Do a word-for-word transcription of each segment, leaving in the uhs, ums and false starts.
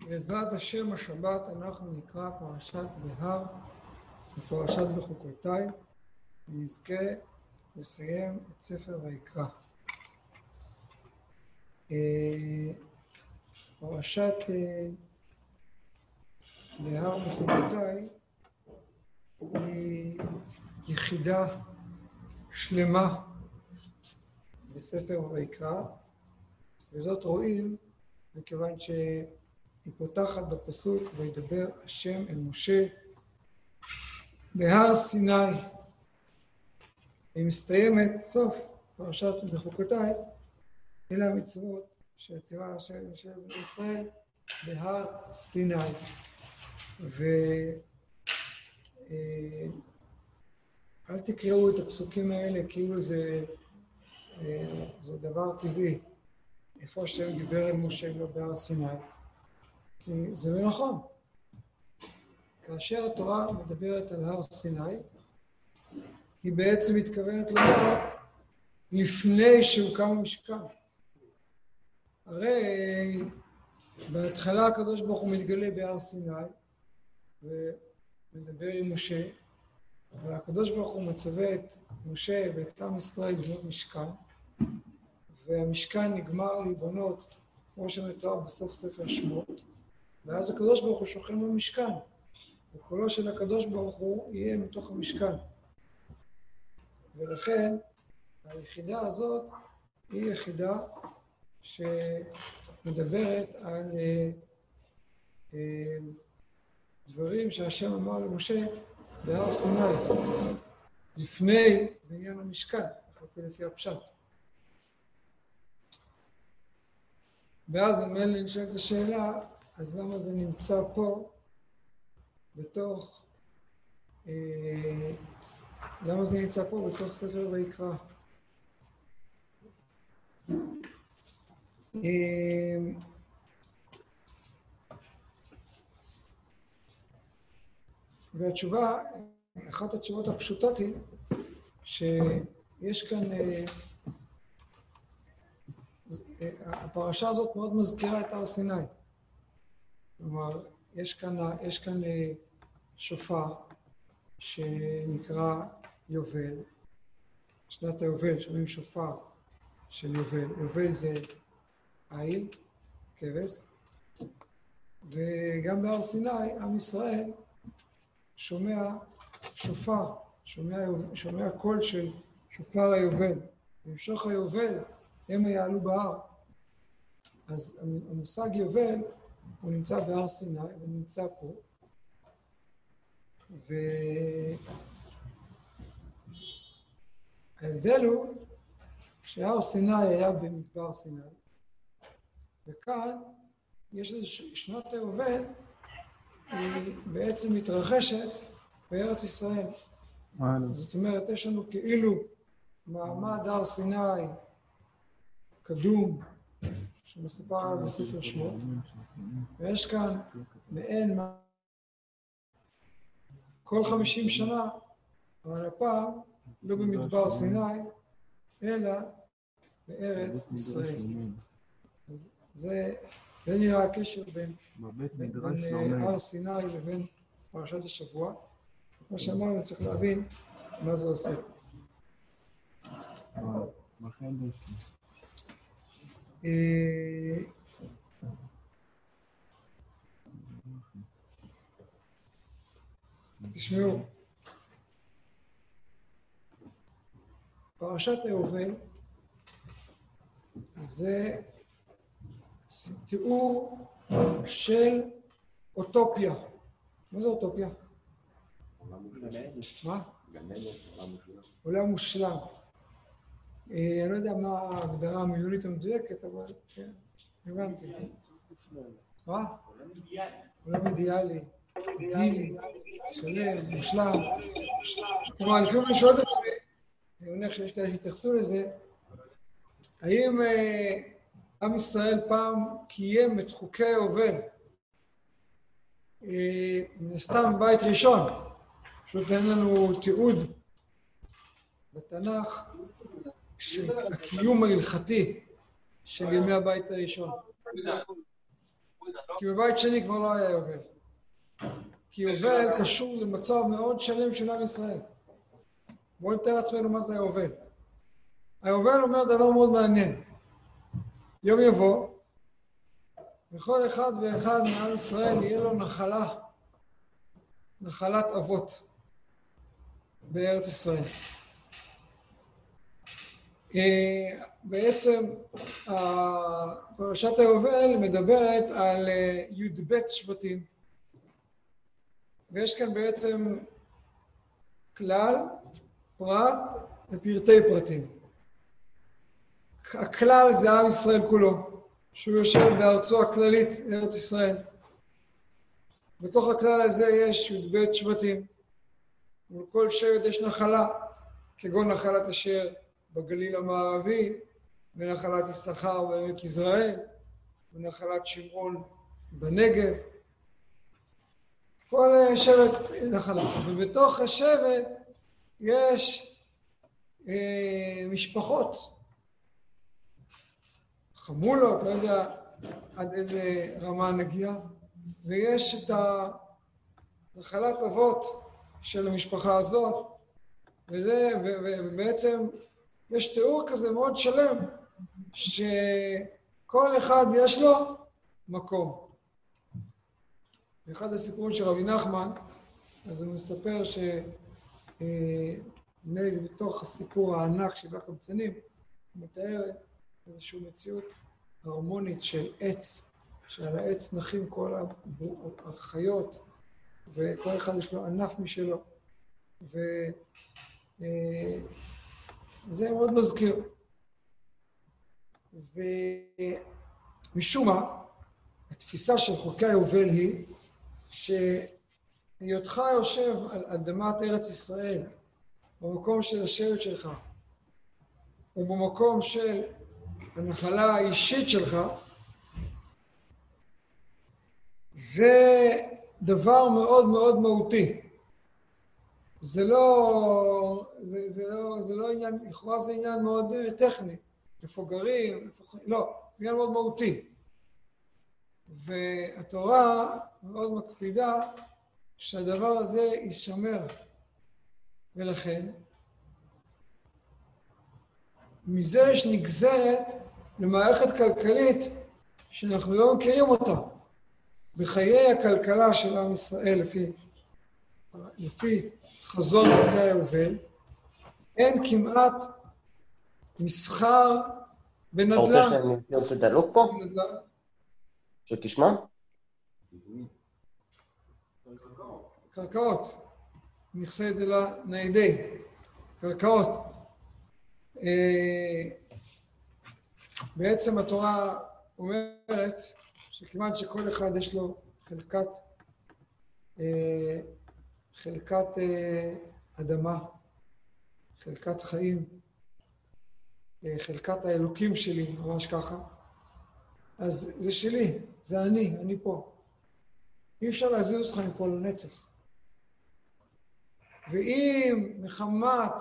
בעזרת השם השבת אנחנו נקרא פרשת בהר ופרשת בחוקותיי, ונזכה לסיים את ספר ויקרא. פרשת בהר בחוקותיי היא יחידה שלמה בספר ויקרא, וזאת רואים מכיוון שהיא פותחת בפסוק וידבר השם אל משה בהר סיני. היא מסתיימת סוף פרשת בחוקותיי, אלה המצוות שציווה השם משה בני ישראל בהר סיני. ואל תקראו את הפסוקים האלה כאילו זה, זה דבר טבעי, איפה השם דיבר אל משה לא בהר סיני, כי זה לא נכון. כאשר התורה מדברת על הר סיני, היא בעצם מתכוונת לומר לפני שהוקם המשכן. הרי בהתחלה הקדוש ברוך הוא מתגלה בהר סיני ומדבר עם משה, והקדוש ברוך הוא מצווה את משה ואת עם ישראל לבנות משכן, והמשכן נגמר להיבנות כמו שמתואר בסוף ספר שמות, ואז הקדוש ברוך הוא שוכן במשכן, וקולו של הקדוש ברוך הוא יהיה מתוך המשכן. ולכן היחידה הזאת היא יחידה שמדברת על אה, אה, דברים שהשם אמר למשה בהר סיני לפני בעניין המשכן, חצי לפי הפשט. ואז נמל נשאלת השאלה, אז למה זה נמצא פה בתוך, אה, למה זה נמצא פה בתוך ספר ויקרא? אה, והתשובה, אחת התשובות הפשוטות היא שיש כאן, אה, הפרשה הזאת מאוד מזכירה את הר סיני. כלומר, יש כאן, יש כאן שופר שנקרא יובל. שנת היובל שומעים שופר של יובל. יובל זה איל, כבש. וגם בהר סיני, עם ישראל שומע שופר, שומע, שומע קול של שופר היובל. במשוך היובל הם יעלו בהר. אז המושג יובל הוא נמצא בהר סיני, הוא נמצא פה. וההבדל הוא שהר סיני היה במדבר סיני. וכאן יש שנת היובל, היא בעצם מתרחשת בארץ ישראל. זאת אומרת, יש לנו כאילו מעמד הר סיני קדום, שמסופר עליו בספר שמות, ויש כאן מעין כל חמישים שנה, אבל הפעם לא במדבר סיני, אלא בארץ ישראל. זה, זה נראה הקשר בין, בין, בין הר סיני לבין פרשת השבוע. כמו שאמרנו, צריך להבין מה זה עושה. תשמעו, פרשת היובל זה תיאור של אוטופיה. מה זה אוטופיה? מה? עולם מושלם. אני לא יודע מה ההגדרה המילולית המדויקת, אבל כן, הבנתי. מה? עולם אידיאלי, אידילי, שלם, מושלם. כלומר, לפעמים אני שואל את עצמי, אני מניח שיש כאלה שהתייחסו לזה, האם עם ישראל פעם קיים את חוקי היובל, סתם בית ראשון, פשוט אין לנו תיעוד בתנ"ך של הקיום ההלכתי של ימי הבית הראשון. כי בבית שני כבר לא היה יובל. כי יובל קשור למצב מאוד שלם של עם ישראל. בואו נתאר עצמנו מה זה היובל. היובל אומר דבר מאוד מעניין. יום יבוא, וכל אחד ואחד מעם ישראל יהיה לו נחלה, נחלת אבות בארץ ישראל. בעצם פרשת היובל מדברת על י"ב שבטים, ויש כאן בעצם כלל, פרט ופרטי פרטים. הכלל זה עם ישראל כולו, שהוא יושב בארצו הכללית, ארץ ישראל. בתוך הכלל הזה יש י"ב שבטים, ולכל שבט יש נחלה, כגון נחלת אשר בגליל המערבי, ונחלת יששכר בעמק יזרעאל, ונחלת שמעון בנגב. כל שבט נחלה. ובתוך השבט יש אה, משפחות, חמולות, לא יודע עד איזה רמה נגיע, ויש את הנחלת אבות של המשפחה הזאת, וזה, ובעצם יש תיאור כזה מאוד שלם, שכל אחד יש לו מקום. באחד הסיפורים של רבי נחמן, אז הוא מספר ש... נראה זה בתוך הסיפור הענק של הקבצנים, הוא מתאר איזושהי מציאות הרמונית של עץ, שעל העץ נחים כל החיות, וכל אחד יש לו ענף משלו. וזה מאוד מזכיר. ומשום מה, התפיסה של חוקי היובל היא שהיותך יושב על אדמת ארץ ישראל, במקום של השבט שלך, ובמקום של הנחלה האישית שלך, זה דבר מאוד מאוד מהותי. זה לא, זה, זה לא, זה לא עניין, לכאורה זה עניין מאוד טכני. איפה גרים, איפה, לא, זה עניין מאוד מהותי. והתורה מאוד מקפידה שהדבר הזה יישמר. ולכן, מזה יש נגזרת למערכת כלכלית שאנחנו לא מכירים אותה. בחיי הכלכלה של עם ישראל, לפי, לפי חזון חוקי היובל, אין כמעט מסחר בנדל"ן. אתה רוצה שאני רוצה דלוק פה? שתשמע? קרקעות. נכסי דלה ניידי. קרקעות. בעצם התורה אומרת שכמעט שכל אחד יש לו חלקת, חלקת אדמה, חלקת חיים, חלקת האלוקים שלי, ממש ככה. אז זה שלי, זה אני, אני פה. אי אפשר להזיז אותך מפה לנצח. ואם מחמת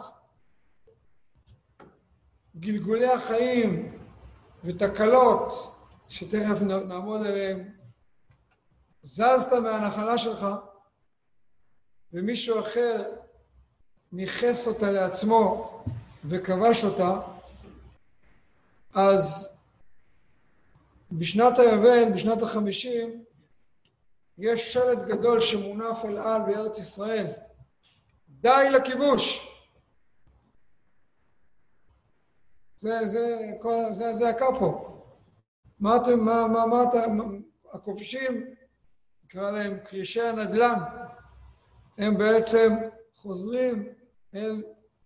גלגולי החיים ותקלות שתכף נעמוד עליהם, זזת מהנחלה שלך ומישהו אחר ניחס אותה לעצמו וכבש אותה, אז בשנת היובל, בשנת החמישים, יש שלט גדול שמונף אל על בארץ ישראל. די לכיבוש. זה, זה, כל, זה, זה הקה פה. מה אתם, מה, מה, מה אתם, הכובשים, נקרא להם קרישי הנדל"ן, הם בעצם חוזרים אל,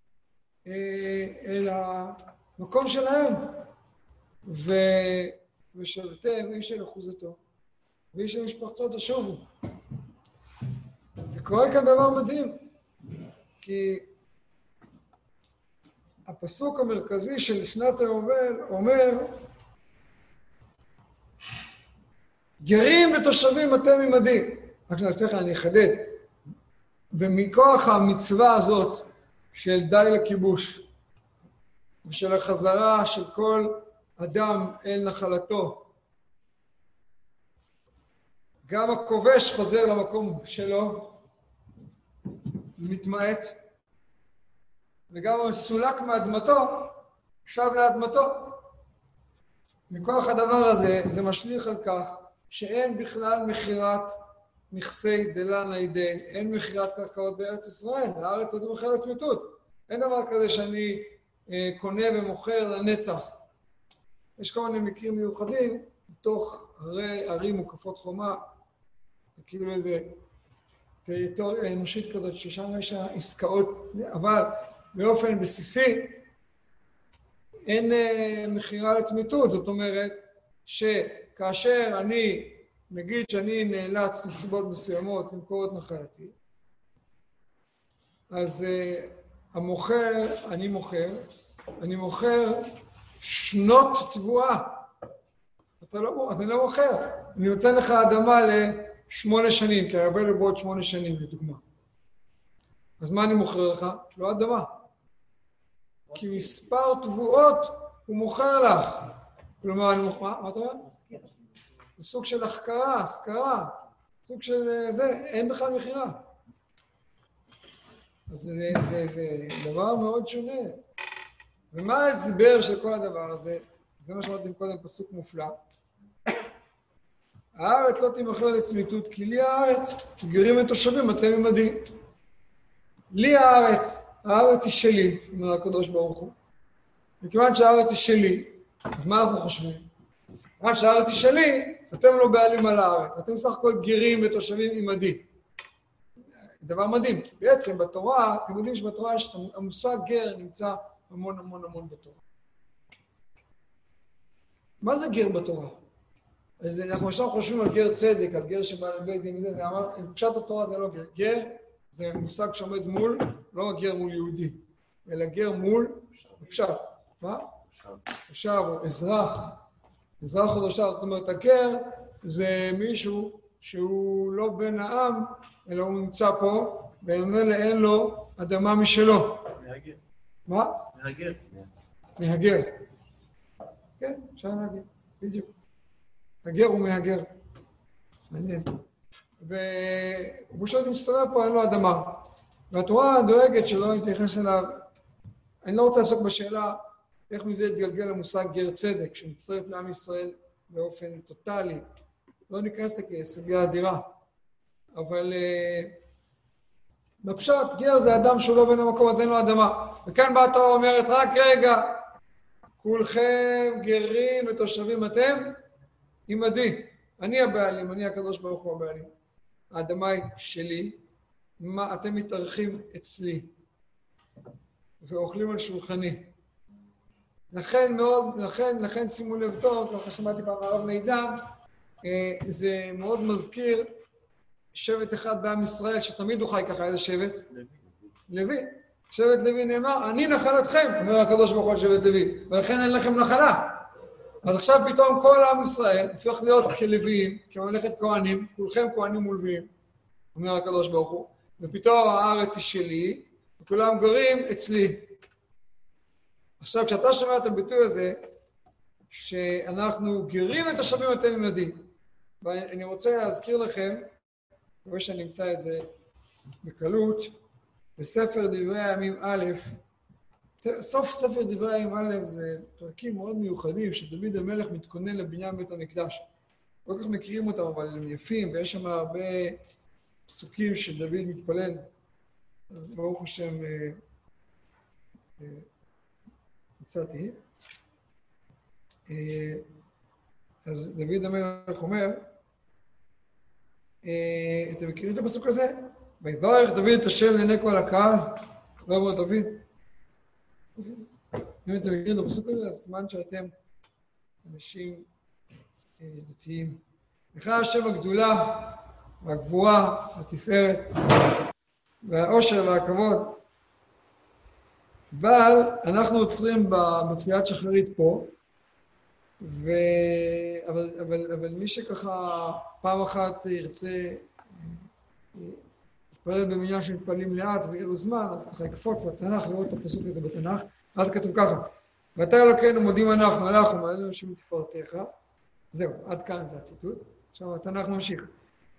אל המקום שלהם, ו, ושבתם איש של אחוזתו, ואיש של משפחתו תשובו. וקורה כאן דבר מדהים, כי הפסוק המרכזי של שנת היובל אומר, גרים ותושבים אתם עמדי. רק שנפתח אני אחדד. ומכוח המצווה הזאת של די לכיבוש, ושל החזרה של כל אדם אל נחלתו, גם הכובש חוזר למקום שלו, מתמעט, וגם הסולק מאדמתו, שב לאדמתו. מכוח הדבר הזה, זה משליך על כך שאין בכלל מחירת נכסי דלן לידי, אין מחירת קרקעות בארץ ישראל, הארץ הזאת מוכר לצמיתות. אין דבר כזה שאני אה, קונה ומוכר לנצח. יש כל מיני מקרים מיוחדים, בתוך הרי ערים מוקפות חומה, כאילו איזה טריטוריה אנושית כזאת, ששם יש עסקאות, אבל באופן בסיסי, אין אה, מחירה לצמיתות. זאת אומרת, שכאשר אני, נגיד שאני נאלץ לסיבות מסוימות למכור את נחלתי, אז אה, המוכר, אני מוכר, אני מוכר שנות תבואה. אתה לא, אז אני לא מוכר. אני נותן לך אדמה לשמונה שנים, כי הרבה לו בעוד שמונה שנים, לדוגמה. אז מה אני מוכר לך? לא אדמה. כי מספר תבואות הוא מוכר לך. כלומר, אני מוכר, מה, מה אתה אומר? זה סוג של החכרה, השכרה. סוג של זה, אין בכלל מחירה. אז זה, זה, זה דבר מאוד שונה. ומה ההסבר של כל הדבר הזה? זה מה שאמרתי קודם, פסוק מופלא. הארץ לא תימכר לצמיתות, כי לי הארץ, גרים את תושבים, אתם עמדי. לי הארץ, הארץ היא שלי, אומר הקדוש ברוך הוא. מכיוון שהארץ היא שלי, אז מה אנחנו חושבים? מכיוון שהארץ היא שלי, אתם לא בעלים על הארץ, אתם סך הכל גרים ותושבים עמדי. דבר מדהים, כי בעצם בתורה, אתם יודעים שבתורה יש המושג גר נמצא המון המון המון בתורה. מה זה גר בתורה? אז אנחנו עכשיו חושבים על גר צדק, על גר שבא לבית דין, זה אמר, פשט התורה זה לא גר. גר זה מושג שעומד מול, לא גר מול יהודי, אלא גר מול פשט. מה? פשט או אזרח. אזרח או תושב, זאת אומרת, הגר זה מישהו שהוא לא בן העם, אלא הוא נמצא פה, וממילא אין לו אדמה משלו. מהגר. מה? מהגר. מהגר. כן, אפשר להגיד, בדיוק. הגר הוא מהגר. מעניין. והוא שאתה מסתובב פה, אין לו אדמה. והתורה דואגת שלא נתייחס אליו. אני לא רוצה לעסוק בשאלה איך מזה יתגלגל למושג גר צדק, שמצטרף לעם ישראל באופן טוטלי. לא ניכנס כסוגיה אדירה. אבל uh, בפשט, גר זה אדם שהוא לא בין המקום, אז אין לו אדמה. וכאן באה התורה אומרת, רק רגע, כולכם גרים ותושבים אתם, עמדי. אני הבעלים, אני הקדוש ברוך הוא הבעלים. האדמה היא שלי, מה אתם מתארחים אצלי, ואוכלים על שולחני. לכן מאוד, לכן, לכן שימו לב טוב, ככה שמעתי פעם הרב מידע, זה מאוד מזכיר שבט אחד בעם ישראל, שתמיד הוא חי ככה, איזה שבט? לוי. שבט לוי נאמר, אני נחלתכם, אומר הקדוש ברוך הוא שבט לוי, ולכן אין לכם נחלה. אז עכשיו פתאום כל עם ישראל הופך להיות כלוויים, כממלכת כהנים, כולכם כהנים ולוויים, אומר הקדוש ברוך הוא, ופתאום הארץ היא שלי, וכולם גרים אצלי. עכשיו, כשאתה שומע את הביטוי הזה, שאנחנו גרים את השווים אתם עמדי, ואני רוצה להזכיר לכם, אני רואה שאני אמצא את זה בקלות, בספר דברי הימים א', סוף ספר דברי הימים א' זה פרקים מאוד מיוחדים, שדוד המלך מתכונן לבניין בית המקדש. לא כך מכירים אותם, אבל הם יפים, ויש שם הרבה פסוקים שדוד מתפלל. אז ברוך השם, מצאתי. אז דוד המלך אומר, אתם מכירים את הפסוק הזה? ויברך דוד את השם לעיני כל הקהל, לא אומר דוד. אם אתם מכירים את הפסוק הזה, אז סימן שאתם אנשים דתיים. לך השם הגדולה והגבורה, התפארת, והאושר והכבוד. אבל אנחנו עוצרים בתפילת שחרית פה, ו... אבל, אבל, אבל מי שככה פעם אחת ירצה להתפלל במניין שמתפללים לאט ויהיה לו זמן, אז ככה יקפוץ לתנ"ך, לראות את הפסוק הזה בתנ"ך, אז כתוב ככה, ואתה אלוקינו מודים אנחנו, הלכנו, מעלינו שם תפארתך, זהו, עד כאן זה הציטוט, עכשיו התנ"ך ממשיך.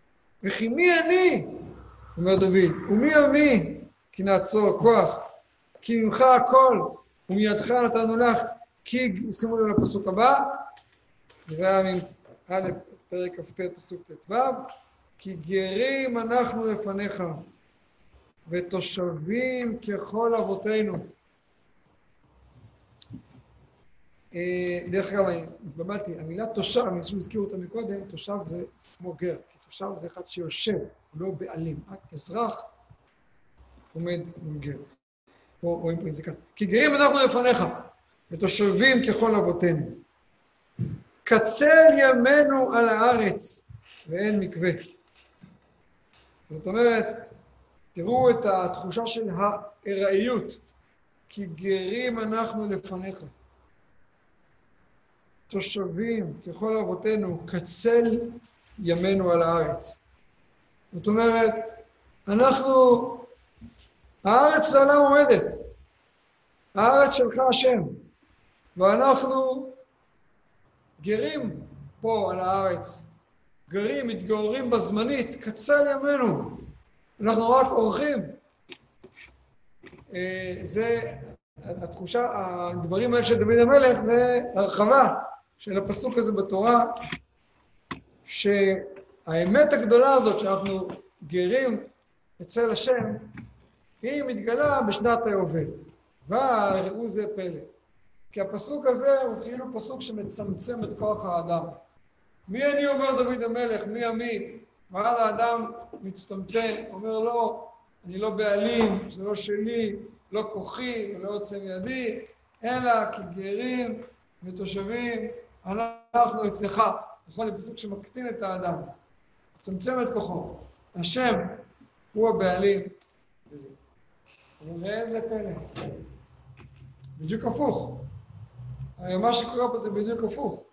וכי מי אני, אומר דוד, ומי עמי, כי נעצור כוח, כי ממך הכל, ומידך נתנו לך, כי, שימו לב לפסוק הבא, נראה א', פרק כ"ט, פסוק ט"ו, כי גרים אנחנו לפניך, ותושבים ככל אבותינו. דרך אגב, אני התבלבלתי, המילה תושב, אני חושב שהזכירו אותה מקודם, תושב זה כמו גר, כי תושב זה אחד שיושב, הוא לא בעלים, רק אזרח עומד עם גר. פה רואים פה את זה כאן. כי גרים אנחנו לפניך, ותושבים ככל אבותינו. קצל ימינו על הארץ, ואין מקווה. זאת אומרת, תראו את התחושה של הארעיות, כי גרים אנחנו לפניך. תושבים ככל אבותינו, קצל ימינו על הארץ. זאת אומרת, אנחנו, הארץ לעולם עומדת. הארץ שלך השם. ואנחנו גרים פה על הארץ. גרים, מתגוררים בזמנית, קצל ימינו. אנחנו רק אורחים. זה, התחושה, הדברים האלה של דוד המלך, זה הרחבה של הפסוק הזה בתורה, שהאמת הגדולה הזאת שאנחנו גרים אצל השם, היא מתגלה בשנת היובל. וראו זה פלא. כי הפסוק הזה הוא כאילו פסוק שמצמצם את כוח האדם. מי אני, אומר דוד המלך, מי עמי? ואז האדם מצטמצם, אומר לו, אני לא בעלים, זה לא שלי, לא כוחי, לא יוצא מידי, אלא כי גרים ותושבים, אנחנו אצלך. נכון, זה פסוק שמקטין את האדם, מצמצם את כוחו. השם הוא הבעלים וזה. אבל ראה איזה פלא. בדיוק הפוך. מה שקורה פה זה בדיוק הפוך.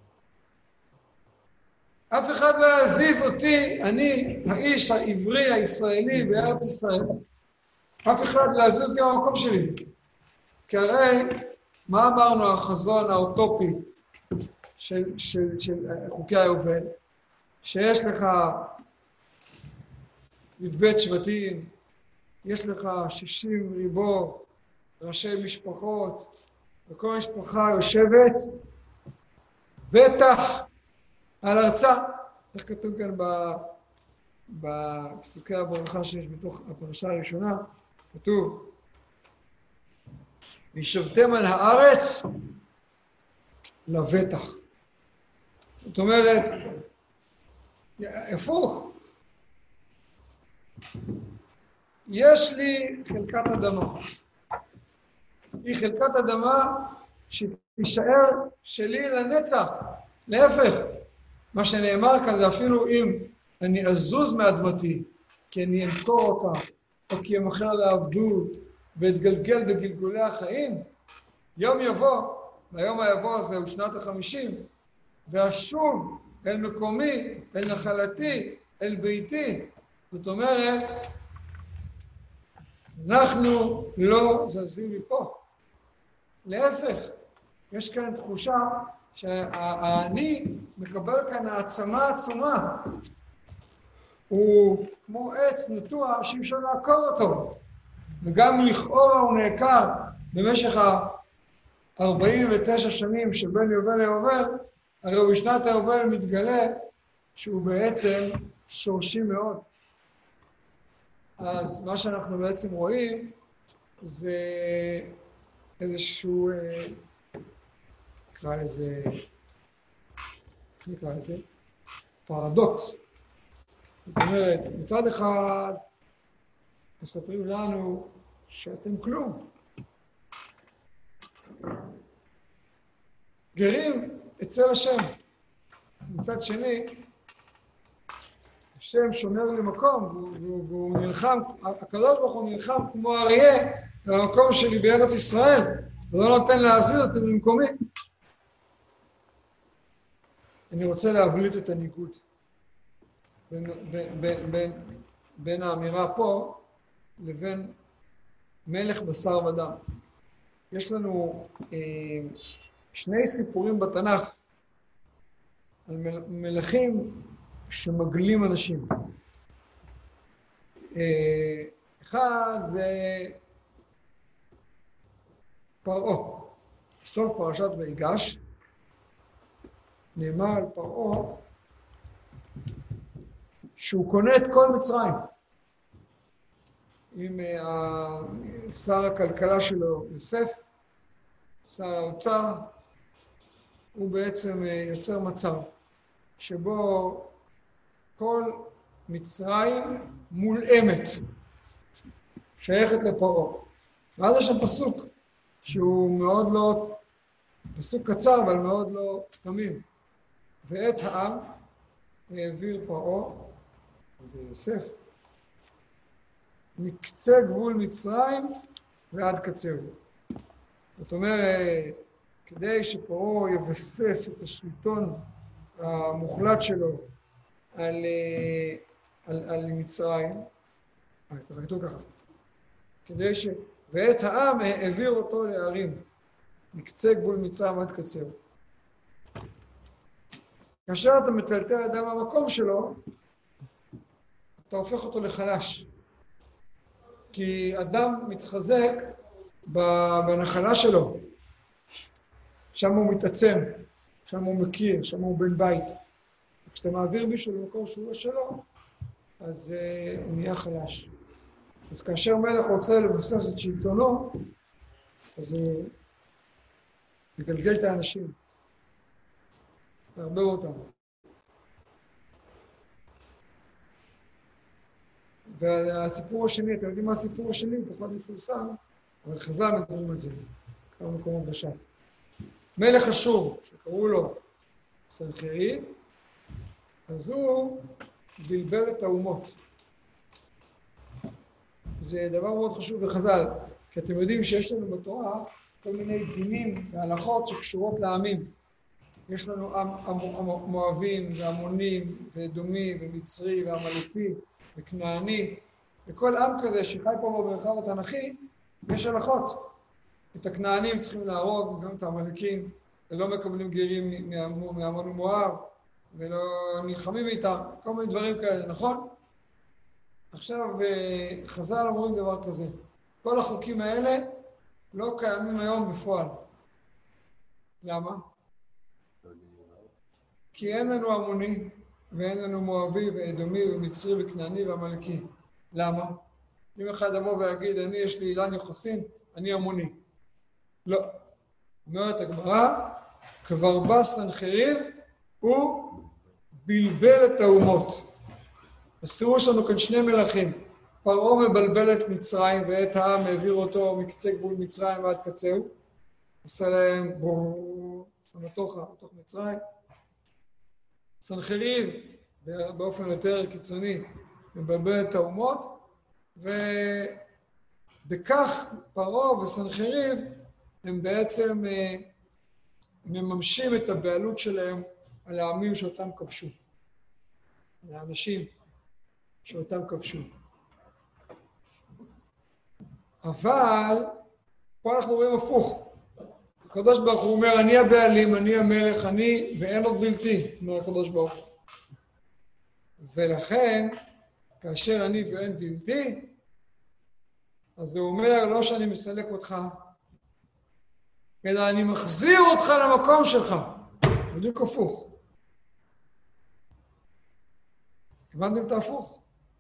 אף אחד לא יזיז אותי, אני האיש העברי הישראלי בארץ ישראל. אף אחד לא יזיז אותי במקום שלי. כי הרי, מה אמרנו החזון האוטופי של, של, של חוקי היובל? שיש לך י"ב שבטים, יש לך שישים ריבו ראשי משפחות, וכל משפחה יושבת בטח על ארצה. איך כתוב כאן בפסוקי הברכה שיש בתוך הפרשה הראשונה? כתוב, וישבתם על הארץ לבטח. זאת אומרת, הפוך. יש לי חלקת אדמה. היא חלקת אדמה שתישאר שלי לנצח. להפך, מה שנאמר כאן זה אפילו אם אני אזוז מאדמתי, כי אני אמכור אותה, או כי אמכר לעבדות, ואתגלגל בגלגולי החיים, יום יבוא, והיום היבוא הזה הוא שנת החמישים, ואשוב אל מקומי, אל נחלתי, אל ביתי. זאת אומרת, אנחנו לא זזים מפה. להפך, יש כאן תחושה שהאני מקבל כאן העצמה עצומה. הוא כמו עץ נטוע שאי אפשר לעקור אותו. וגם לכאורה הוא נעקר במשך ה-ארבעים ותשע שנים שבין יובל ליובל, הרי בשנת היובל מתגלה שהוא בעצם שורשי מאוד. אז מה שאנחנו בעצם רואים זה איזשהו, נקרא לזה, איך נקרא לזה? פרדוקס. זאת אומרת, מצד אחד מספרים לנו שאתם כלום. גרים אצל השם. מצד שני, השם שומר לי מקום, והוא נלחם, הקדוש ברוך הוא נלחם כמו אריה במקום שלי בארץ ישראל, ולא נותן להזיז אותי במקומי. אני רוצה להבליט את הניגוד בין, בין, בין, בין, בין האמירה פה לבין מלך בשר ודם. יש לנו אה, שני סיפורים בתנ"ך על מלכים שמגלים אנשים. אחד זה פרעה. סוף פרשת ויגש, נאמר על פרעה שהוא קונה את כל מצרים. עם שר הכלכלה שלו, יוסף, שר האוצר, הוא בעצם יוצר מצב שבו כל מצרים מולאמת, שייכת לפרעה. ואז יש שם פסוק שהוא מאוד לא, פסוק קצר אבל מאוד לא תמים. ואת העם העביר פרעה ויוסף מקצה גבול מצרים ועד קצהו. זאת אומרת, כדי שפרעה יבסס את השלטון המוחלט שלו על, על, על מצרים, אה, סליחה, ככה. כדי ש... ואת העם העביר אותו לערים, מקצה גבול מצרים עד קצהו. כאשר אתה מטלטל אדם במקום שלו, אתה הופך אותו לחלש. כי אדם מתחזק בנחלה שלו. שם הוא מתעצם, שם הוא מכיר, שם הוא בן בית. כשאתה מעביר מישהו למקום שהוא לא שלו, אז uh, הוא נהיה חלש. אז כאשר מלך רוצה לבסס את שלטונו, אז הוא מגלגל את האנשים. להרבה אותם. והסיפור השני, אתם יודעים מה הסיפור השני? הוא פחות מפורסם, אבל חז"ל מדברים על זה, כמה מקומות בש"ס. מלך אשור, שקראו לו סנחריב, אז הוא בלבל את האומות. זה דבר מאוד חשוב בחז"ל, כי אתם יודעים שיש לנו בתורה כל מיני דינים והלכות שקשורות לעמים. יש לנו עם, עם, עם, מואבים ועמונים ואדומי ומצרי ועמלקי וכנעני, וכל עם כזה שחי פה במרחב התנ"כי, יש הלכות. את הכנענים צריכים להרוג, גם את העמלקים, ולא מקבלים גרים מעמון ומואב, ולא נלחמים איתם, כל מיני דברים כאלה, נכון? עכשיו, חז"ל אומרים דבר כזה, כל החוקים האלה לא קיימים היום בפועל. למה? כי אין לנו עמוני, ואין לנו מואבי ואדומי ומצרי וכנעני ועמלקי. למה? אם אחד יבוא ויגיד, אני יש לי אילן יוחסין, אני עמוני. לא. אומרת הגמרא, כבר בא סנחריב, הוא בלבל את האומות. אז תראו שלנו כאן שני מלכים. פרעה מבלבל את מצרים, ואת העם העביר אותו מקצה גבול מצרים ועד קצהו. עושה להם בואו, בתוך, בתוך מצרים. סנחריב, באופן יותר קיצוני, מבלבל את האומות, ובכך פרעה וסנחריב הם בעצם מממשים את הבעלות שלהם על העמים שאותם כבשו. על האנשים שאותם כבשו. אבל פה אנחנו רואים הפוך. הקדוש ברוך הוא אומר, אני הבעלים, אני המלך, אני, ואין עוד בלתי, אומר הקדוש ברוך הוא. ולכן, כאשר אני ואין בלתי, אז הוא אומר, לא שאני מסלק אותך, אלא אני מחזיר אותך למקום שלך. בדיוק הפוך. הבנתם את ההפוך?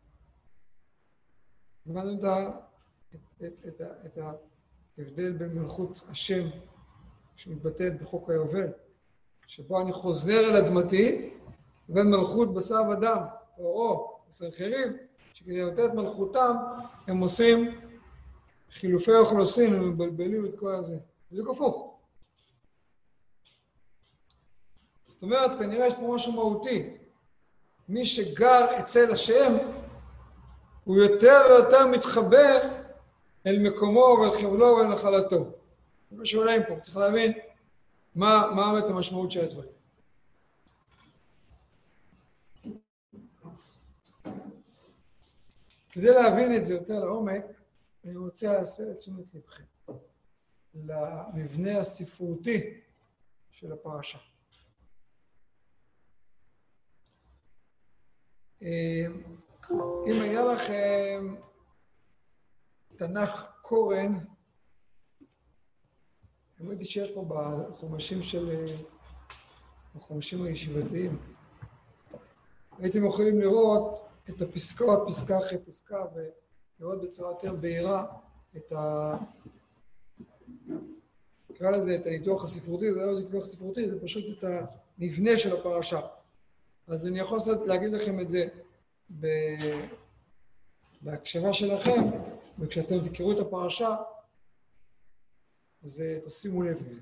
הבנתם את, את, את, את ההבדל בין מלכות השם, שמתבטאת בחוק היובל, שבו אני חוזר אל אדמתי, ובין מלכות בשר ודם, או או, סנחריב, שכדי לתת מלכותם, הם עושים חילופי אוכלוסין, הם מבלבלים את כל הזה. זה הפוך. זאת אומרת, כנראה יש פה משהו מהותי. מי שגר אצל השם, הוא יותר ויותר מתחבר אל מקומו ואל חבלו ואל נחלתו. זה מה שעולה פה, צריך להבין מה, מה באמת המשמעות של הדברים. כדי להבין את זה יותר לעומק, אני רוצה להסיר את תשומת לבכם למבנה הספרותי של הפרשה. אם היה לכם תנ"ך קורן, האמת היא שיש פה בחומשים של, בחומשים הישיבתיים, הייתם יכולים לראות את הפסקאות, פסקה אחרי פסקה, ולראות בצורה יותר בהירה את ה... נקרא לזה את הניתוח הספרותי, זה לא ניתוח ספרותי, זה פשוט את המבנה של הפרשה. אז אני יכול להגיד לכם את זה בהקשבה שלכם, וכשאתם תקראו את הפרשה, אז תשימו לב את זה.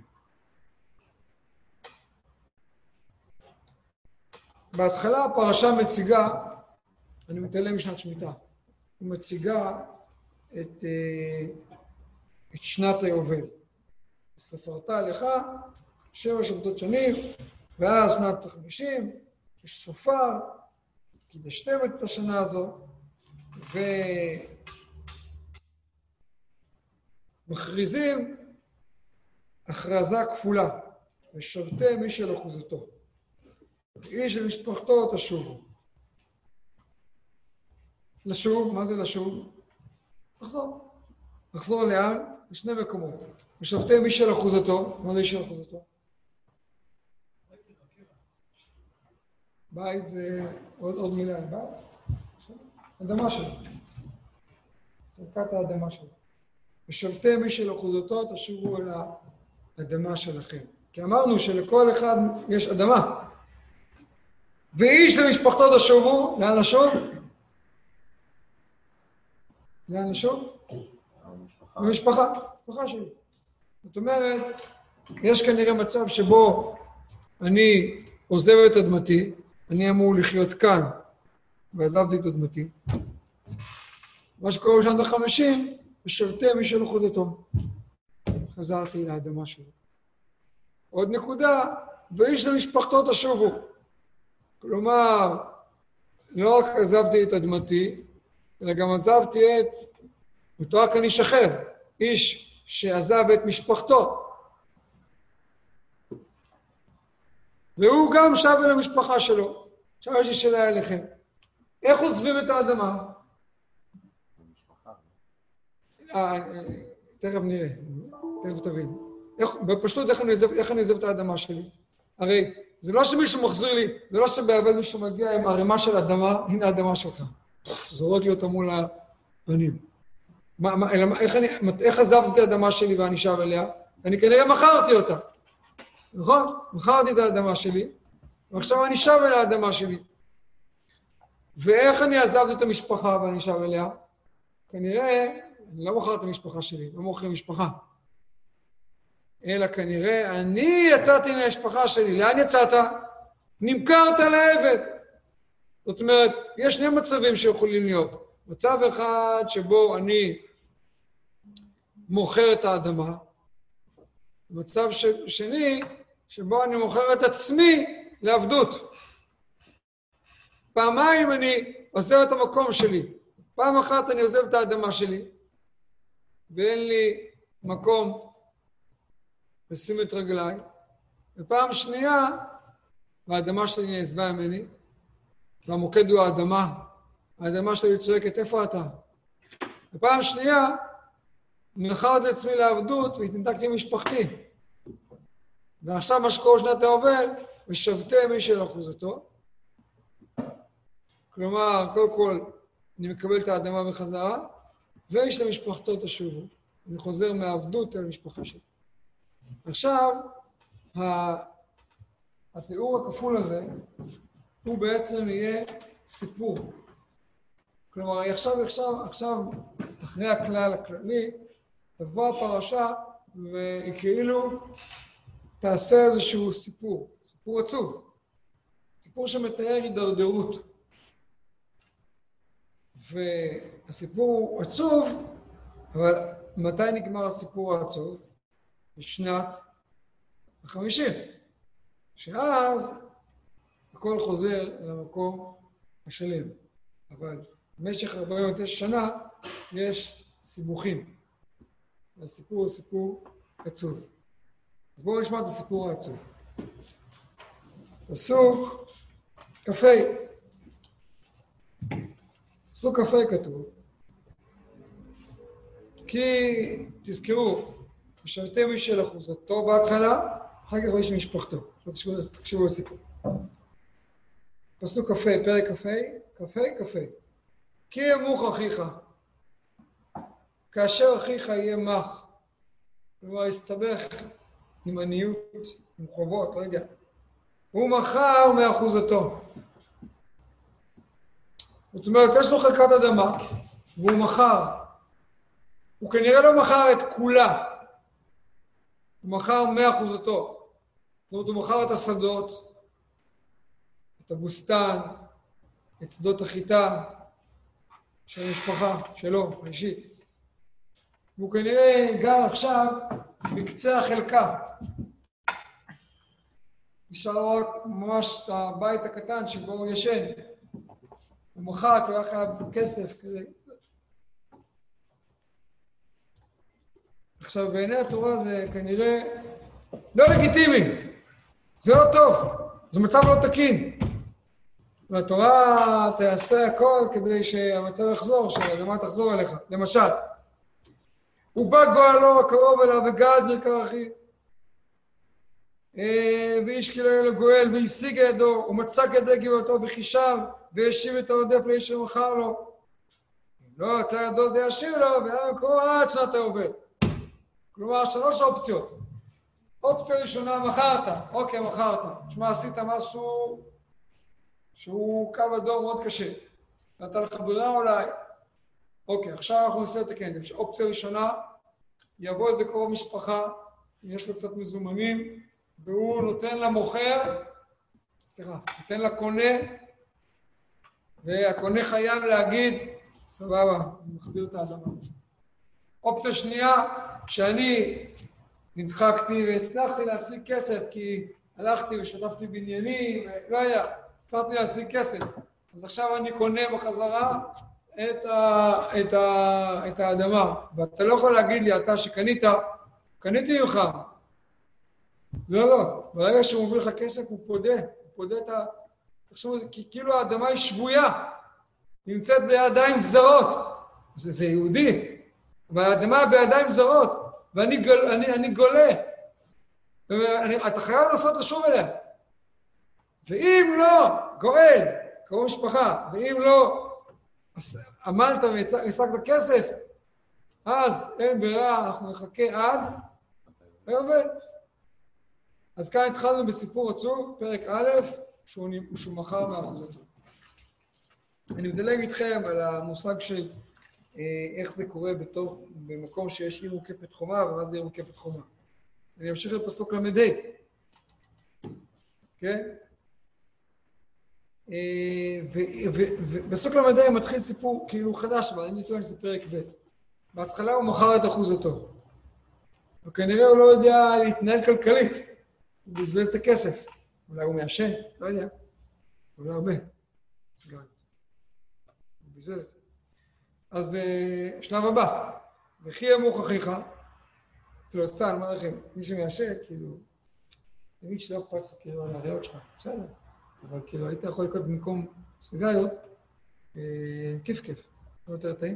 בהתחלה הפרשה מציגה, אני מתעלם משנת שמיטה, היא מציגה את, את שנת היובל. ספרת לך שבע שבתות שנים, ואז שנת החמישים, יש שופר, קידשתם את השנה הזאת, ומכריזים הכרזה כפולה, ושבתם איש אל אחוזתו. איש אל משפחתו תשובו. לשוב, מה זה לשוב? לחזור. לחזור לאן? לשני מקומות. ושבתם איש אל אחוזתו. מה זה איש אל אחוזתו? בית זה עוד, עוד מילה, בית? אדמה שלו. חלקת האדמה שלו. ושבתם איש אל אחוזתו תשובו אל האדמה שלכם. כי אמרנו שלכל אחד יש אדמה. ואיש למשפחתו תשובו, לאן לשוב? לאן לשוב? למשפחה, משפחה שלי. זאת אומרת, יש כנראה מצב שבו אני עוזב את אדמתי, אני אמור לחיות כאן, ועזבתי את אדמתי. מה שקורה בשנת החמישים, ושבתם איש אל אחוזתו. חזרתי לאדמה שלי. עוד נקודה, ואיש למשפחתו תשובו. כלומר, לא רק עזבתי את אדמתי, אלא גם עזבתי את, אותו רק אני שחרר, איש שעזב את משפחתו. והוא גם שב אל המשפחה שלו. עכשיו יש לי שאלה אליכם. איך עוזבים את האדמה? אה, תכף נראה, תכף תבין. איך, בפשטות איך אני, עזב, איך אני עוזב את האדמה שלי? הרי זה לא שמישהו מחזיר לי, זה לא שבאבל מישהו מגיע עם ערימה של אדמה, הנה האדמה שלך. זורות לי אותה מול הפנים. מה, מה, אלא, איך, אני, איך עזבתי את האדמה שלי ואני שב אליה? אני כנראה מכרתי אותה. נכון? מכרתי את האדמה שלי, ועכשיו אני שב אל האדמה שלי. ואיך אני עזבתי את המשפחה ואני שב אליה? כנראה, אני לא מוכר את המשפחה שלי, לא מוכר משפחה. אלא כנראה, אני יצאתי מהמשפחה שלי. לאן יצאת? נמכרת לעבד. זאת אומרת, יש שני מצבים שיכולים להיות. מצב אחד שבו אני מוכר את האדמה. מצב ש... שני, שבו אני מוכר את עצמי לעבדות. פעמיים אני עוזב את המקום שלי. פעם אחת אני עוזב את האדמה שלי, ואין לי מקום לשים את רגליי. ופעם שנייה, והאדמה שלי נעזבה ממני, והמוקד הוא האדמה. האדמה שלי צועקת, איפה אתה? ופעם שנייה, מכרתי את עצמי לעבדות והתנתקתי ממשפחתי. ועכשיו מה שקורה שנת היובל, ושבתם איש אל אחוזתו. כלומר, קודם כל, אני מקבל את האדמה בחזרה, ואיש למשפחתו תשובו. אני חוזר מהעבדות אל המשפחה שלי. עכשיו, התיאור הכפול הזה, הוא בעצם יהיה סיפור. כלומר, עכשיו, עכשיו, עכשיו, אחרי הכלל הכללי, תבוא הפרשה, והיא כאילו תעשה איזשהו סיפור, סיפור עצוב. סיפור שמתאר הידרדרות. והסיפור הוא עצוב, אבל מתי נגמר הסיפור העצוב? בשנת החמישים. שאז הכל חוזר אל המקום השלם. אבל במשך ארבעים ותשע שנה יש סיבוכים. והסיפור הוא סיפור עצוב. אז בואו נשמע את הסיפור העצוב. פסוק כ"ה. פסוק כ"ה כתוב, כי תזכרו, ושבתם איש של אחוזתו בהתחלה, אחר כך איש משפחתו. תקשיבו לסיפור. פסוק כ"ה, פרק כ"ה, כ"ה, כ"ה. כי ימוך אחיך, כאשר אחיך יהיה מח, כלומר יסתבך עם עניות, עם חובות, לא יודע. הוא מכר מאחוזתו. זאת אומרת, יש לו חלקת אדמה, והוא מכר. הוא כנראה לא מכר את כולה. הוא מכר מאחוזתו. זאת אומרת, הוא מכר את השדות, את הבוסתן, את שדות החיטה של המשפחה שלו, האישית. והוא כנראה גר עכשיו בקצה החלקה. נשאר לו רק ממש את הבית הקטן שבו הוא ישן. הוא מכר, כי הוא היה חייב כסף כזה. עכשיו, בעיני התורה זה כנראה לא לגיטימי. זה לא טוב. זה מצב לא תקין. והתורה תעשה הכל כדי שהמצב יחזור, שהאדמה תחזור אליך. למשל, הוא בא גואלו הקרוב אליו וגד מרכר אחיו. ואיש כאילו לגואל והשיג ידו, ומצא כדי גבעתו וחישב, והשיב את העודף לאיש שמכר לו. לא, יצא ידו זה ישיב לו, והיה מקורו עד שנת היובל. כלומר, שלוש אופציות. אופציה ראשונה, מכרת. אוקיי, מכרת. תשמע, עשית משהו שהוא קו אדום מאוד קשה. נתן לך ברירה אולי. אוקיי, עכשיו אנחנו ננסה לתקן. אופציה ראשונה, יבוא איזה קרוב משפחה, יש לו קצת מזומנים, והוא נותן למוכר, סליחה, נותן לקונה, והקונה חייב להגיד, סבבה, אני מחזיר את האדמה. אופציה שנייה, שאני נדחקתי והצלחתי להשיג כסף, כי הלכתי ושתפתי בעניינים, לא היה, הצלחתי להשיג כסף. אז עכשיו אני קונה בחזרה את, ה, את, ה, את האדמה. ואתה לא יכול להגיד לי, אתה שקנית, קניתי ממך. לא, לא. ברגע שהוא מוביל לך כסף, הוא פודה. הוא פודה את ה... תחשבו, כי כאילו האדמה היא שבויה. נמצאת בידיים זרות. זה, זה יהודי. אבל האדמה בידיים זרות. ואני גול, אני, אני גולה. ואני, אתה חייב לעשות לשוב אליה. ואם לא, גואל, קרוב משפחה, ואם לא, עמלת והשגת כסף, אז אין ברירה, אנחנו נחכה עד, ועובד. אז כאן התחלנו בסיפור עצוב, פרק א', שהוא, שהוא מכר מאחוזתו. אני מדלג איתכם על המושג של אה, איך זה קורה בתוך, במקום שיש עיר מוקפת חומה, ומה זה עיר מוקפת חומה. אני אמשיך לפסוק למדי. כן? ובסוף למדי מתחיל סיפור כאילו חדש, אבל אני טוען שזה פרק ב'. בהתחלה הוא מכר את אחוזתו. וכנראה הוא לא יודע להתנהל כלכלית. הוא בזבז את הכסף. אולי הוא מעשן, לא יודע. אולי הרבה. סיגריות. הוא בזבז. אז שלב הבא. וכי ימוך אחיך, כאילו סתם, מה לכם? מי שמעשן, כאילו, תמיד שלא אכפת לך כאילו על הריאות שלך. בסדר. אבל כאילו היית יכול לקרוא במקום סיגריות, כיף כיף, לא יותר טעים.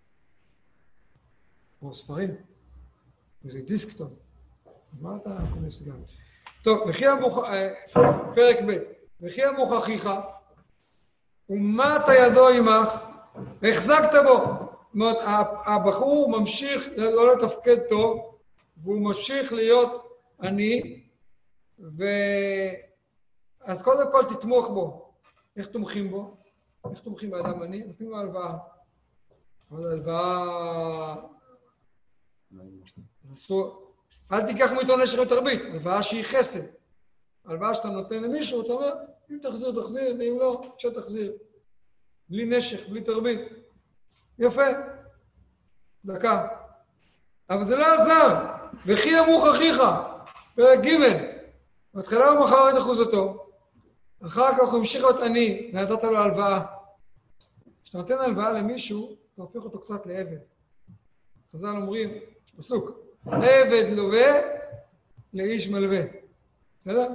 או ספרים, וזה דיסק טוב. מה אתה קונה סיגריות? טוב, וכי המוך... פרק ב', וכי המוך אחיך, ומט ידו עמך, והחזקת בו. זאת אומרת, הבחור ממשיך לא לתפקד טוב, והוא ממשיך להיות עני, ו... אז קודם כל תתמוך בו. איך תומכים בו? איך תומכים באדם עני? נותנים לו הלוואה. אבל הלוואה... אל תיקח מאיתו נשך ותרבית. הלוואה שהיא חסד. הלוואה שאתה נותן למישהו, אתה אומר, אם תחזיר, תחזיר, ואם לא, שתחזיר. בלי נשך, בלי תרבית. יפה. דקה. אבל זה לא עזר. וכי ימוך אחיך. פרק ג' בהתחלה הוא מכר את אחוזתו. אחר כך הוא המשיך להיות עני, ונתת לו הלוואה. כשאתה נותן הלוואה למישהו, אתה הופך אותו קצת לעבד. חז"ל אומרים, יש פסוק, עבד לווה לאיש מלווה. בסדר?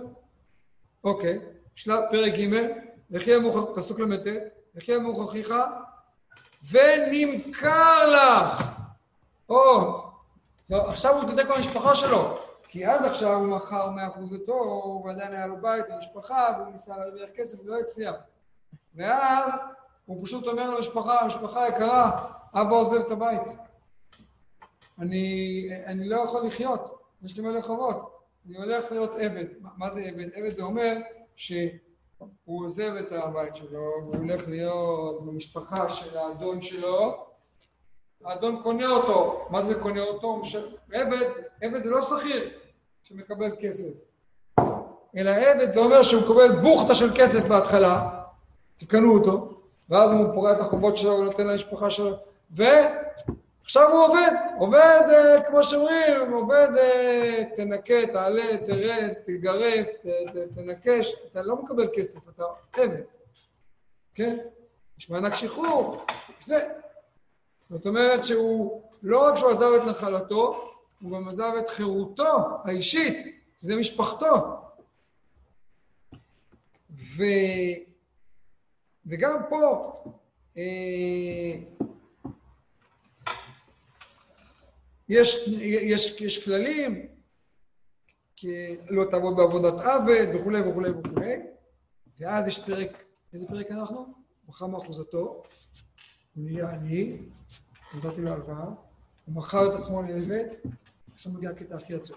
אוקיי, שלב פרק ג' וכי ימוך, פסוק למד, וכי ימוך אחיך, ונמכר לך. או, עכשיו הוא תדק במשפחה שלו, כי עד עכשיו הוא מכר מאה אחוז אותו, ועדיין היה לו בית עם משפחה, והוא ניסה להרוויח כסף ולא הצליח. ואז הוא פשוט אומר למשפחה, המשפחה היקרה, אבא עוזב את הבית. אני, אני לא יכול לחיות, יש לי מלא חובות. אני הולך להיות עבד. מה זה עבד? עבד זה אומר שהוא עוזב את הבית שלו, והוא הולך להיות במשפחה של האדון שלו. האדון קונה אותו. מה זה קונה אותו? עבד, עבד זה לא שכיר שמקבל כסף. אלא עבד זה אומר שהוא מקבל בוכתה של כסף בהתחלה, כי קנו אותו, ואז הוא פורע את החובות שלו, הוא נותן למשפחה שלו, ועכשיו הוא עובד, עובד, כמו שאומרים, עובד, תנקה, תעלה, תרד, תגרף, תנקש, אתה לא מקבל כסף, אתה עבד, כן? יש מענק שחרור, זה. זאת אומרת שהוא, לא רק שהוא עזב את נחלתו, הוא גם עזב את חירותו האישית, זה משפחתו. ו... וגם פה, אה, יש, יש, יש כללים, כי לא תעבוד בעבודת עבד וכו' וכו' וכו'. ואז יש פרק, איזה פרק אנחנו? מכר מאחוזתו, הוא נהיה עני, נתתי לו הלוואה, הוא מכר את עצמו לעבד, עכשיו מגיע הקטע הכי עצוב.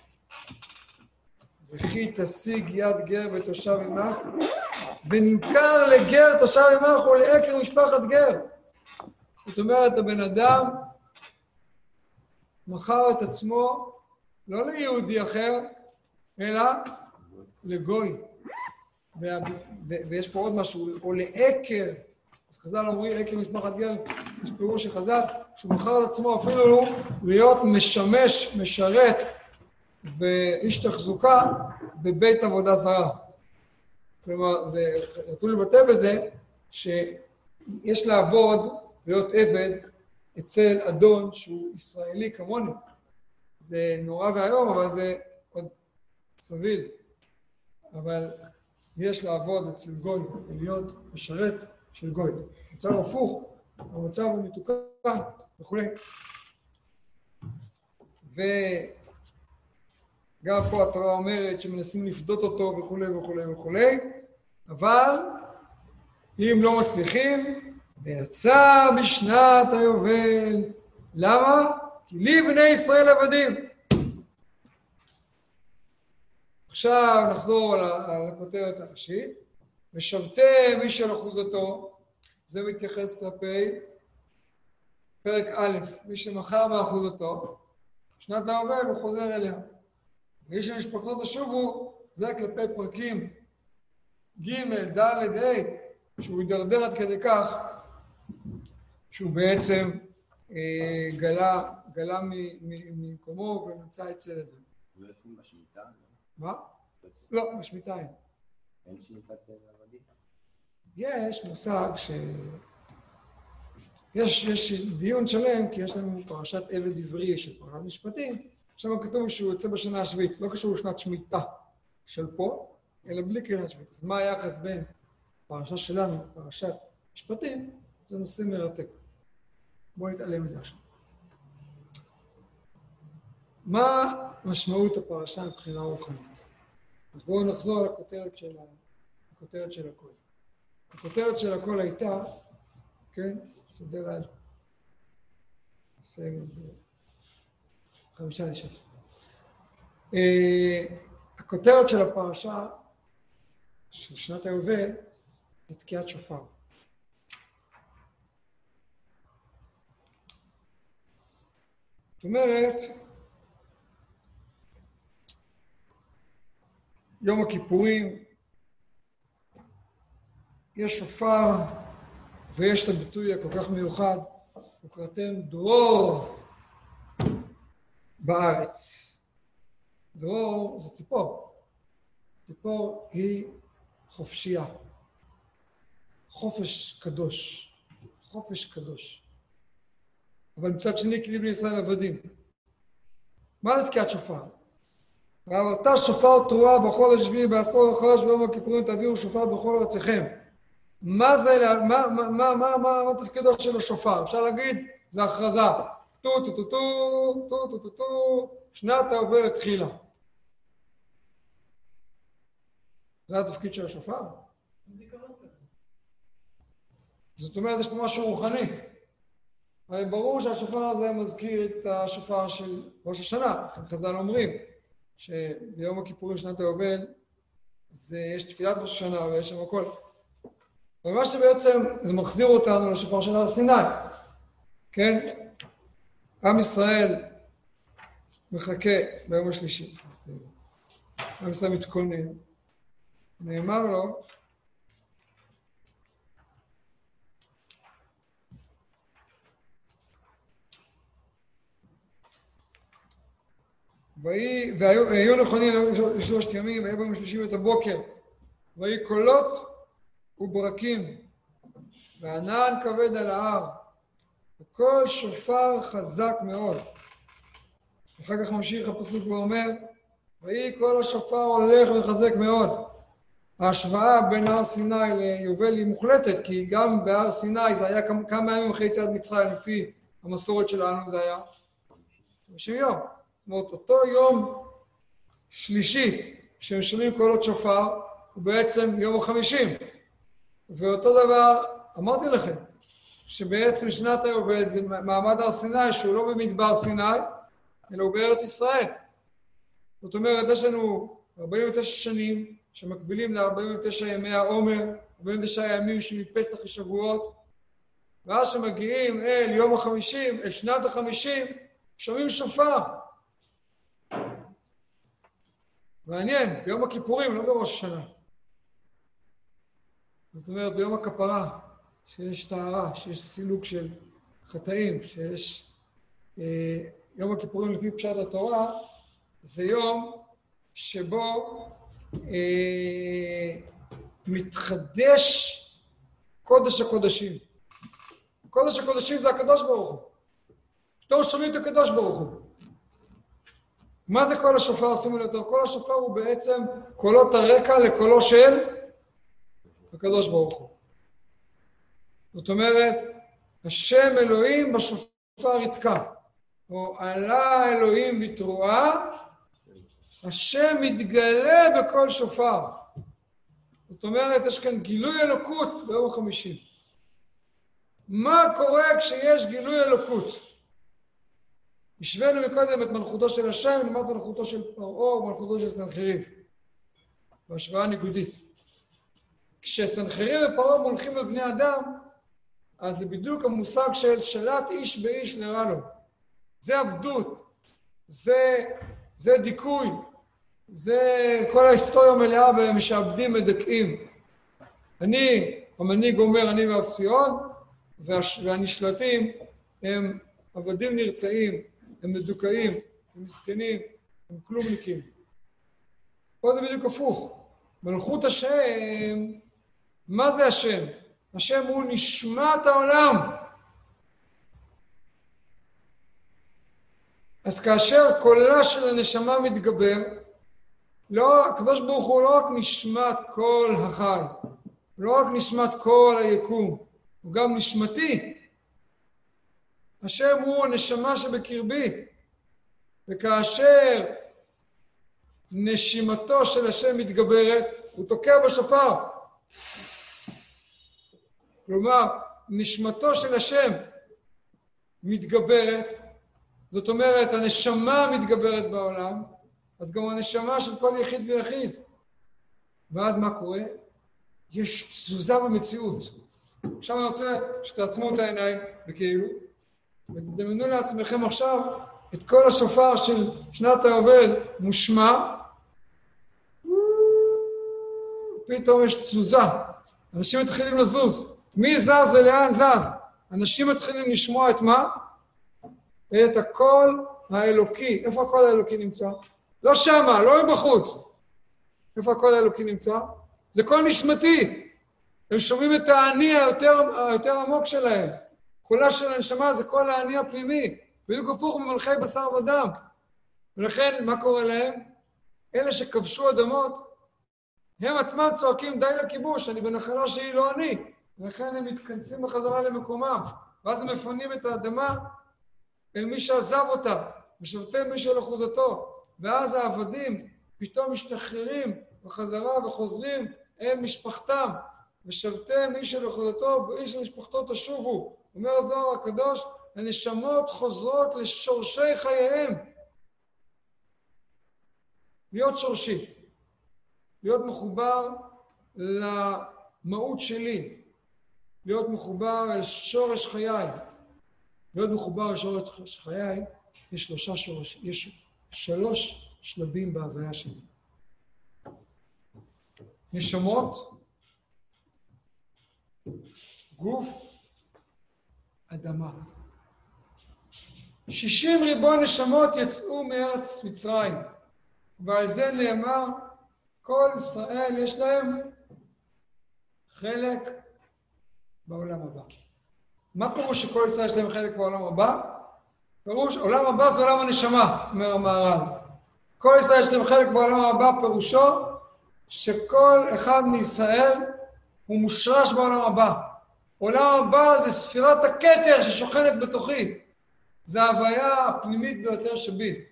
וכי תשיג יד גר ותושב עמך, ונמכר לגר תושב עמך או לעקר משפחת גר. זאת אומרת, הבן אדם מכר את עצמו לא ליהודי אחר, אלא לגוי. ויש פה עוד משהו, או לעקר. אז חז"ל אומרים, עקר משפחת גר, יש פירוש שחז"ל, שהוא מכר את עצמו אפילו להיות משמש, משרת, ואיש תחזוקה בבית עבודה זרה. כלומר, זה, רצו לבטא בזה שיש לעבוד, להיות עבד, אצל אדון שהוא ישראלי כמוני. זה נורא והיום, אבל זה עוד סביל. אבל יש לעבוד אצל גוי, להיות משרת של גוי. מצב הפוך, המצב הוא מתוקן וכו'. וגם פה התורה אומרת שמנסים לפדות אותו וכו' וכו' וכו'. אבל אם לא מצליחים, ויצא בשנת היובל. למה? כי לי בני ישראל עבדים. עכשיו נחזור על הכותרת הראשית. ושבתם איש על אחוזתו, זה מתייחס כלפי פרק א', מי שמכר באחוזתו, שנת היובל הוא חוזר אליה. מי שמשפחתו תשובו, זה כלפי פרקים ג', ד', ה', שהוא ידרדר עד כדי כך, שהוא בעצם אה, גלה, גלה ממקומו ומצא את צלד. לא יוצאים בשמיטה? מה? לא, בשמיטה אין. אין שמיטת עבדים? יש מושג ש... יש, יש דיון שלם, כי יש לנו פרשת עבד עברי של פרשת משפטים, שם כתוב שהוא יוצא בשנה השביעית, לא קשור לשנת שמיטה של פה, אלא בלי קריאת שביעית. אז מה היחס בין פרשה שלנו, פרשת משפטים, זה נושא מרתק. בואו נתעלם מזה עכשיו. מה משמעות הפרשה מבחינה רוחנית? אז בואו נחזור על הכותרת של, הכותרת של הכל. הכותרת של הכל הייתה, כן, שתדע לה, נסיים בחמישה לשש. הכותרת של הפרשה של שנת היובל זה תקיעת שופר. זאת אומרת, יום הכיפורים, יש שופר ויש את הביטוי הכל כך מיוחד, וקראתם דרור בארץ. דרור זה ציפור. ציפור היא חופשייה. חופש קדוש. חופש קדוש. אבל מצד שני כלי בני ישראל עבדים. מה זה תקיעת שופר? ועברתה שופר תרועה בחול השביעי בעשור החודש ביום הכיפורים תביאו שופר בכל ארציכם. מה זה, מה, מה, מה, מה, מה, מה תפקידו של השופר? אפשר להגיד, זה הכרזה. טו, טו, טו, טו, טו, טו, טו, טו, שנת היובל התחילה. זה התפקיד של השופר. זאת אומרת, יש פה משהו רוחני. הרי ברור שהשופר הזה מזכיר את השופר של ראש השנה. חז"ל אומרים שביום הכיפורים שנת היובל, זה, יש תפילת ראש השנה ויש שם הכל. ומה שבעצם זה מחזיר אותנו לשופר של הר סיני. כן? עם ישראל מחכה ביום השלישי. עם ישראל מתכונן. נאמר לו, והיו נכונים שלושת ימים, והיה ביום השלישי את הבוקר, והיו קולות וברקים, וענן כבד על ההר, וכל שופר חזק מאוד. אחר כך ממשיך הפסוק ואומר, ויהי כל השופר הולך וחזק מאוד. ההשוואה בין הר סיני ליובל היא מוחלטת, כי גם בהר סיני זה היה כמה, כמה ימים אחרי יציאת מצרים, לפי המסורת שלנו זה היה חמישים יום. זאת אומרת, אותו יום שלישי שמשמיעים קולות שופר, הוא בעצם יום החמישים. ואותו דבר, אמרתי לכם, שבעצם שנת היובל זה מעמד הר סיני, שהוא לא במדבר סיני, אלא הוא בארץ ישראל. זאת אומרת, יש לנו ארבעים ותשע שנים, שמקבילים ל-ארבעים ותשע ימי העומר, ארבעים ותשע ימים שמפסח ושבועות, ואז שמגיעים אל יום החמישים, אל שנת החמישים, שומעים שופר. מעניין, ביום הכיפורים, לא בראש השנה. זאת אומרת, ביום הכפרה, שיש טהרה, שיש סילוק של חטאים, שיש אה, יום הכיפורים לפי פשט התורה, זה יום שבו אה, מתחדש קודש הקודשים. קודש הקודשים זה הקדוש ברוך הוא. פתאום שומעים את הקדוש ברוך הוא. מה זה קול השופר? שימו לב, קול השופר הוא בעצם קולות הרקע לקולו של הקדוש ברוך הוא. זאת אומרת, השם אלוהים בשופר יתקע. או עלה אלוהים בתרועה, השם מתגלה בכל שופר. זאת אומרת, יש כאן גילוי אלוקות ביום החמישים. מה קורה כשיש גילוי אלוקות? השווינו מקודם את מלכותו של השם, נלמד מלכותו של פרעה ומלכותו של סנחריב. בהשוואה ניגודית. כשסנחריב ופרעה מולכים לבני אדם, אז זה בדיוק המושג של שלט איש באיש לרע לו. זה עבדות, זה, זה דיכוי, זה כל ההיסטוריה מלאה בהם משעבדים מדכאים. אני, המנהיג אומר, אני ואפציון, והנשלטים הם עבדים נרצעים, הם מדוכאים, הם מסכנים, הם כלומניקים. פה זה בדיוק הפוך. מלכות השם, מה זה השם? השם הוא נשמת העולם. אז כאשר קולה של הנשמה מתגבר, לא, הקדוש ברוך הוא לא רק נשמת כל החי, לא רק נשמת כל היקום, הוא גם נשמתי. השם הוא הנשמה שבקרבי, וכאשר נשימתו של השם מתגברת, הוא תוקע בשופר. כלומר, נשמתו של השם מתגברת, זאת אומרת, הנשמה מתגברת בעולם, אז גם הנשמה של כל יחיד ויחיד. ואז מה קורה? יש תזוזה במציאות. עכשיו אני רוצה שתעצמו את העיניים בכאילו, ותדמיינו לעצמכם עכשיו את כל השופר של שנת היובל מושמע, פתאום יש תזוזה. אנשים מתחילים לזוז. מי זז ולאן זז? אנשים מתחילים לשמוע את מה? את הקול האלוקי. איפה הקול האלוקי נמצא? לא שמה, לא בחוץ. איפה הקול האלוקי נמצא? זה קול נשמתי. הם שומעים את האני היותר, היותר עמוק שלהם. קולה של הנשמה זה קול האני הפנימי. בדיוק הפוך ממלכי בשר ודם. ולכן, מה קורה להם? אלה שכבשו אדמות, הם עצמם צועקים די לכיבוש, אני בנחלה שהיא לא אני. ולכן הם מתכנסים בחזרה למקומם, ואז הם מפנים את האדמה אל מי שעזב אותה, ושבתם מי של אחוזתו, ואז העבדים פתאום משתחררים בחזרה וחוזרים אל משפחתם, ושבתם מי של אחוזתו, ואיש של משפחתו תשובו. אומר הזוהר הקדוש, הנשמות חוזרות לשורשי חייהם. להיות שורשי, להיות מחובר למהות שלי, להיות מחובר אל שורש חיי. להיות מחובר אל שורש חיי, יש שלושה שורש, יש שלוש שלבים בהוויה שלי. נשמות, גוף, אדמה. שישים ריבון נשמות יצאו מארץ מצרים, ועל זה נאמר, כל ישראל יש להם חלק בעולם הבא. מה פירוש שכל ישראל יש להם חלק בעולם הבא? פירוש, עולם הבא זה עולם הנשמה, אומר המהר"ל. כל ישראל יש להם חלק בעולם הבא, פירושו שכל אחד מישראל הוא מושרש בעולם הבא. עולם הבא זה ספירת הכתר ששוכנת בתוכי. זה ההוויה הפנימית ביותר שבי.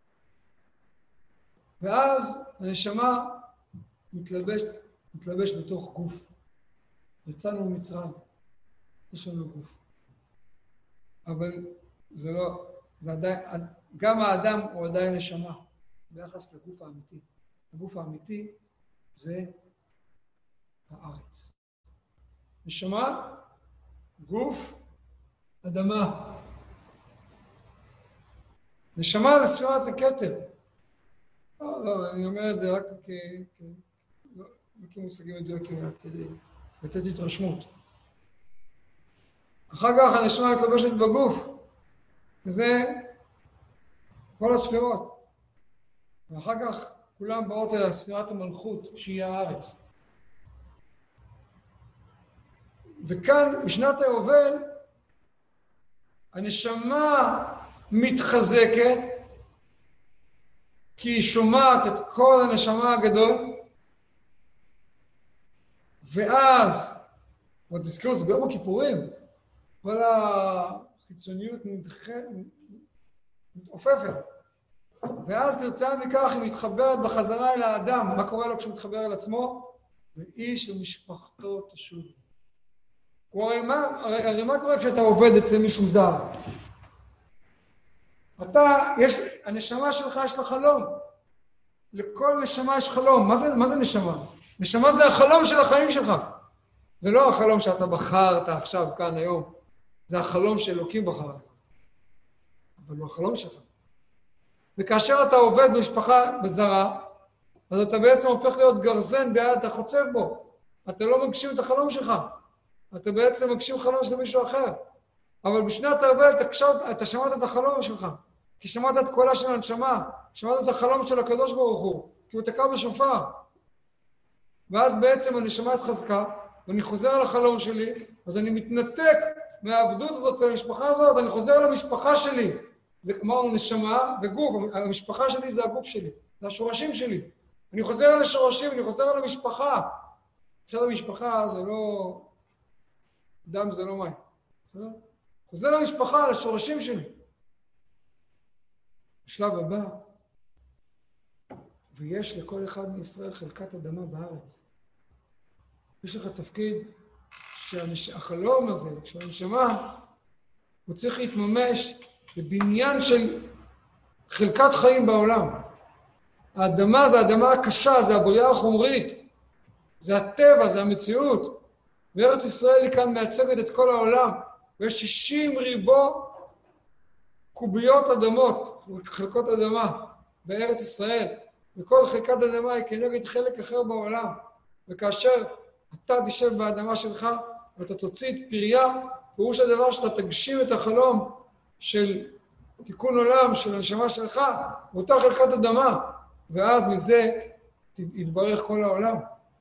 ואז הנשמה מתלבש, מתלבש בתוך גוף. יצאנו ממצרים. יש לנו גוף. אבל זה לא, זה עדיין, גם האדם הוא עדיין נשמה, ביחס לגוף האמיתי. הגוף האמיתי זה הארץ. נשמה, גוף, אדמה. נשמה זה ספירת הכתר. לא, לא, אני אומר את זה רק כ... כ... לא, לא כמושגים מדויקים, רק כדי לתת התרשמות. אחר כך הנשמה מתלבשת בגוף, וזה כל הספירות. ואחר כך כולם באות אל ספירת המלכות, שהיא הארץ. וכאן, בשנת היובל, הנשמה מתחזקת, כי היא שומעת את כל הנשמה הגדול, ואז, עוד תזכרו, זה ביום הכיפורים, כל החיצוניות מתעופפת. ואז תרצה מכך היא מתחברת בחזרה אל האדם. מה קורה לו כשהוא מתחבר אל עצמו? ואיש ומשפחתו תשוב. הרי מה, הרי, הרי מה קורה כשאתה עובד אצל מישהו זר? אתה, יש, הנשמה שלך יש לה חלום. לכל נשמה יש חלום. מה זה, מה זה נשמה? נשמה זה החלום של החיים שלך. זה לא החלום שאתה בחרת עכשיו, כאן, היום. זה החלום שאלוקים בחר. אבל הוא החלום שלך. וכאשר אתה עובד במשפחה בזרה, אז אתה בעצם הופך להיות גרזן ביד, אתה חוצב בו. אתה לא מגשים את החלום שלך. אתה בעצם מגשים חלום של מישהו אחר. אבל בשנת היובל אתה, אתה שמעת את החלום שלך. כי שמעת את קולה של הנשמה. שמעת את החלום של הקדוש ברוך הוא. כי הוא תקע בשופר. ואז בעצם הנשמה התחזקה, ואני חוזר על החלום שלי, אז אני מתנתק מהעבדות הזאת של המשפחה הזאת, אני חוזר למשפחה שלי. זה כמו נשמה וגוף. המשפחה שלי זה הגוף שלי. זה השורשים שלי. אני חוזר על השורשים, אני חוזר על המשפחה. עכשיו המשפחה זה לא... דם זה לא מים. בסדר? חוזר למשפחה, על השורשים שלי. בשלב הבא, ויש לכל אחד מישראל חלקת אדמה בארץ. יש לך תפקיד שהחלום הזה, שהנשמה, הוא צריך להתממש בבניין של חלקת חיים בעולם. האדמה זה האדמה הקשה, זה הבריאה החומרית, זה הטבע, זה המציאות. וארץ ישראל היא כאן מייצגת את כל העולם, ויש שישים ריבו קוביות אדמות, חלקות אדמה בארץ ישראל, וכל חלקת אדמה היא כנגד חלק אחר בעולם. וכאשר אתה תשב באדמה שלך ואתה תוציא את פריה, פירוש הדבר שאתה תגשים את החלום של תיקון עולם, של הנשמה שלך, באותה חלקת אדמה, ואז מזה יתברך כל העולם.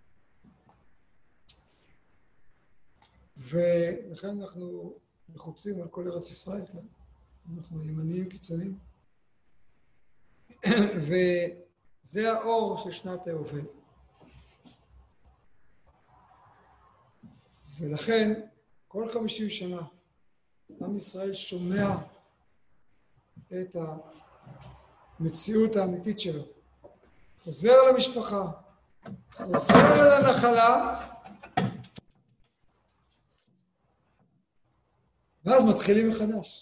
ולכן אנחנו מחופשים על כל ארץ ישראל, אנחנו ימניים קיצוניים. וזה האור של שנת היובל. ולכן, כל חמישים שנה, עם ישראל שומע את המציאות האמיתית שלו. חוזר למשפחה, חוזר לנחלה, ואז מתחילים מחדש.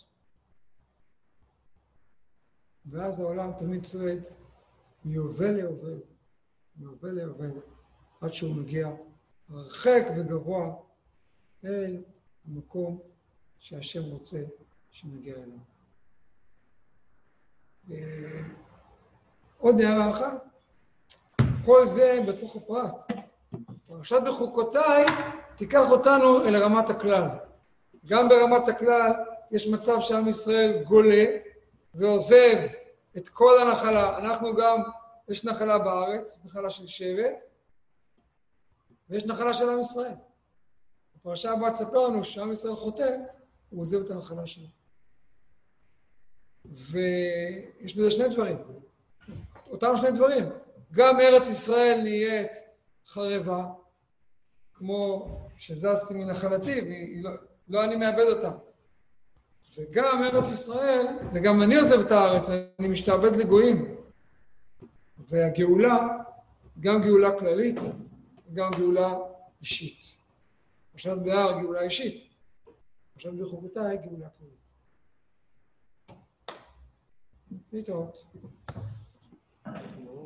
ואז העולם תמיד צועד מיובל ליובל, מיובל ליובל, עד שהוא מגיע הרחק וגבוה אל המקום שהשם רוצה שנגיע אליו. עוד הערה אחת, כל זה בתוך הפרט. פרשת בחוקותיי תיקח אותנו אל רמת הכלל. גם ברמת הכלל יש מצב שעם ישראל גולה ועוזב את כל הנחלה. אנחנו גם, יש נחלה בארץ, נחלה של שבט, ויש נחלה של עם ישראל. הפרשה הבאה תספר לנו שעם ישראל חוטא, הוא עוזב את הנחלה שלו. ויש בזה שני דברים. אותם שני דברים. גם ארץ ישראל נהיית חרבה, כמו שזזתי מנחלתי, ולא לא אני מאבד אותה. וגם ארץ ישראל, וגם אני עוזב את הארץ, אני משתעבד לגויים. והגאולה, גם גאולה כללית, גם גאולה אישית. פרשת בהר גאולה אישית, פרשת בחוקותיי גאולה כללית. להתראות.